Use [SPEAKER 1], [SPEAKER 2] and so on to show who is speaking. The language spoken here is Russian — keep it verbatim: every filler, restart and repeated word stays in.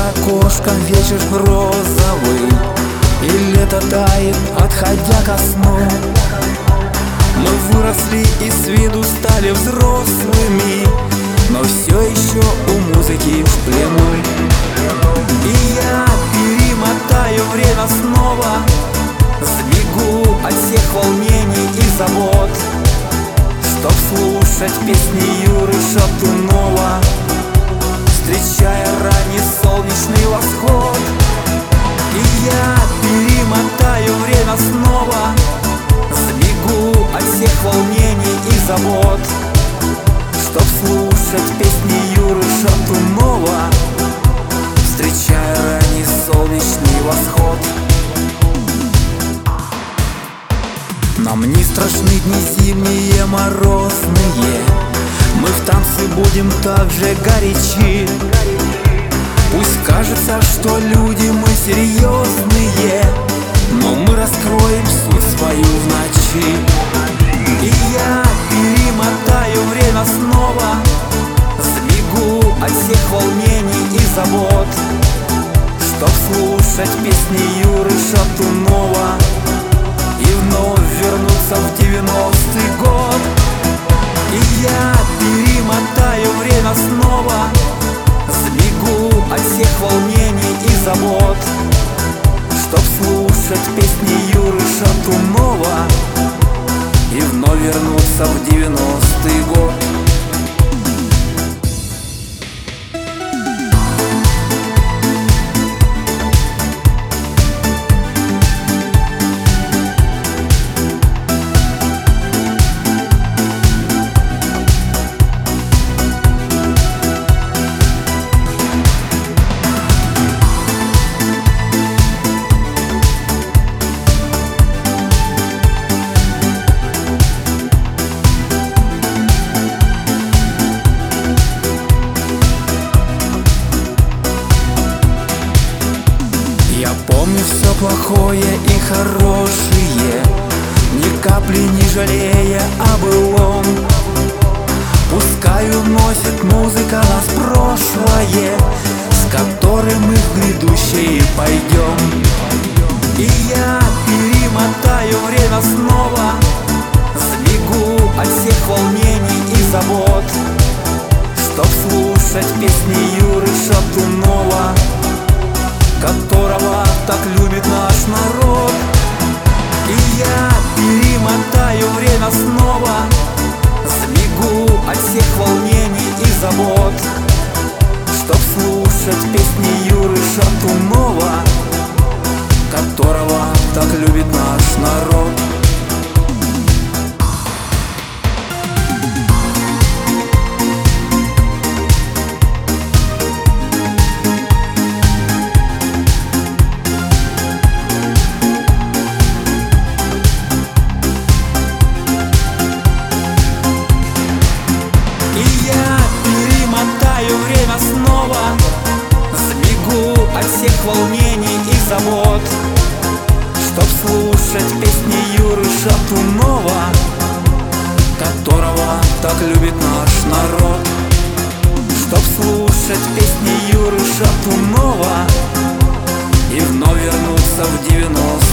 [SPEAKER 1] окошком вечер розовый, и лето тает, отходя ко сну. Мы выросли и с виду стали взрослыми, но все еще у музыки в плену. И я перемотаю время снова, сбегу от всех волнений и забот, чтоб слушать песни Юры Шатунова, встречая ранний солнечный восход. И я перемотаю время снова, сбегу от всех волнений и забот, чтоб слушать песни Юры Шатунова, встречая ранний солнечный восход. Нам не страшны дни зимние, морозные, мы в танце будем так же горячи. Пусть кажется, что люди мы серьезные, но мы раскроем суть свою в ночи. И я перемотаю время снова, сбегу от всех волнений и забот, чтоб слушать песни Юры Шатунова и вновь вернуться в девяностый год. И я перемотаю время снова, сбегу от всех волнений и забот, чтоб слушать песни Юры Шатунова и вновь вернуться в девяностый год. Я помню все плохое и хорошее, ни капли не жалея о былом. Пускай уносит музыка нас прошлое, с которым мы в грядущее пойдем. И я перемотаю время снова, сбегу от всех волнений и забот, чтоб слушать песни Юры Шатунова, которого так любит наш народ. И я перемотаю время снова, сбегу от всех волнений и забот, чтоб слушать песни Юры Шатунова, которого так любит наш народ. Время снова, сбегу от всех волнений и забот, чтоб слушать песни Юры Шатунова, которого так любит наш народ. Чтоб слушать песни Юры Шатунова и вновь вернуться в девяностые.